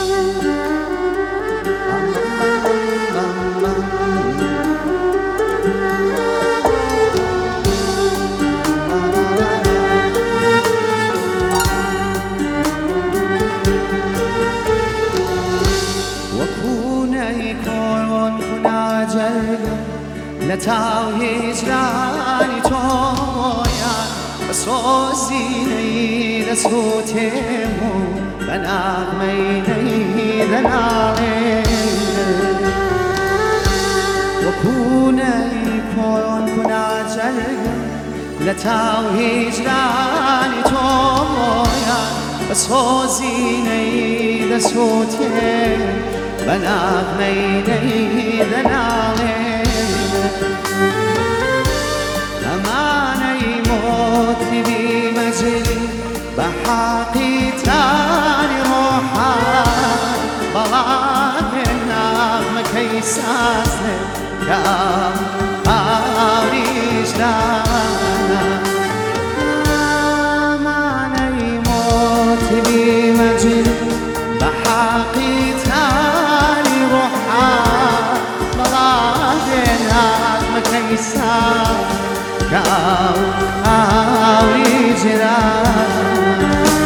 لتاو هجرانی تویان بسوزی نید سوتیمو بناغمی نید ناله وکونی کن کنا جرگم لتاو هجرانی تویان بسوزی نید سوتیمو بناغمی نید ناله أماني موتي بمجري بحقي تاني روحا بلاد النغمة كيساسني كام قاريش دانا أماني موتي بمجري بحقي تاني روحا بلاد النغمة كيساسني كاوي جران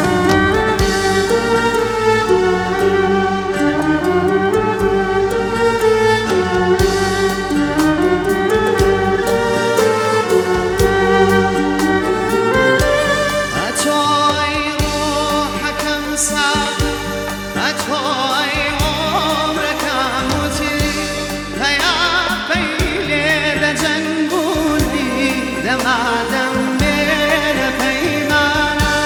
أتوي روحك مساق أتوي عمرك مجري هيا بيلي ذا جنبولي ما دمر پیمانا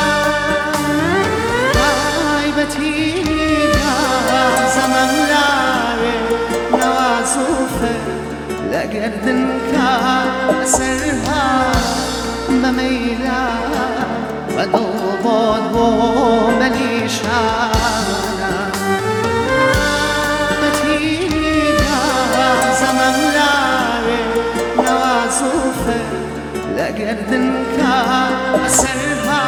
غایبتینی دا زمان لاوی نوازوفه لگردن که سرها بمیلا و دو بود و ملیشانا غایبتینی دا زمان لاوی نوازوفه لقردن كان سرها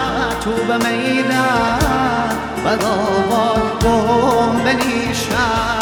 توب ميدا بضوض بوم بنيشان